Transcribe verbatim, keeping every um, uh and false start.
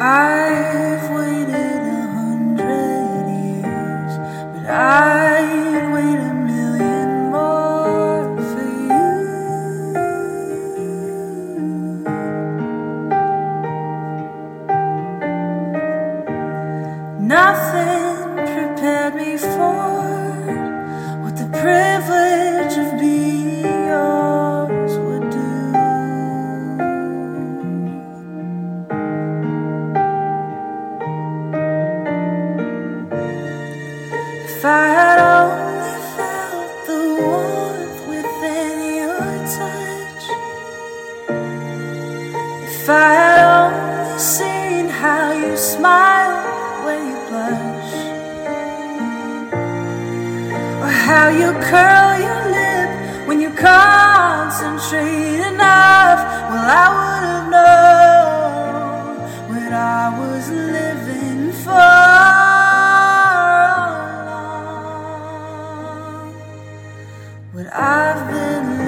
I've waited a hundred years, but I'd wait a million more for you. Nothing prepared me for what the privilege of being yours would do. If I had only felt the warmth within your touch, if I had only seen how you smile when you blush, or how you curl your lip when you concentrate enough, well, I would have known what I was living for all along, what I've been